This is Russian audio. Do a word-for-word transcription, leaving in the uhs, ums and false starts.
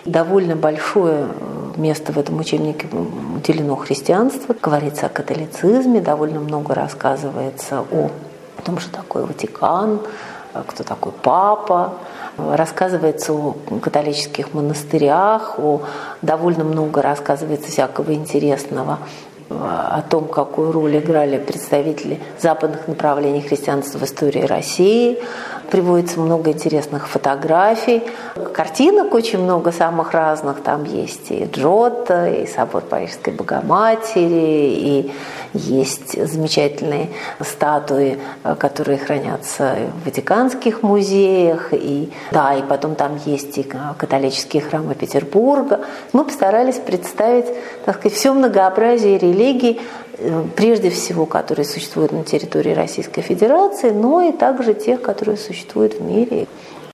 Довольно большое место в этом учебнике уделено христианству. Говорится о католицизме, довольно много рассказывается о том, что такое Ватикан, кто такой папа. Рассказывается о католических монастырях, о, довольно много рассказывается всякого интересного о том, какую роль играли представители западных направлений христианства в истории России. Приводится много интересных фотографий, картинок очень много самых разных. Там есть и Джотто, и собор Парижской Богоматери, и есть замечательные статуи, которые хранятся в Ватиканских музеях. И, да, и потом там есть и католические храмы Петербурга. Мы постарались представить, так сказать, все многообразие религий, прежде всего, которые существуют на территории Российской Федерации, но и также тех, которые существуют в мире.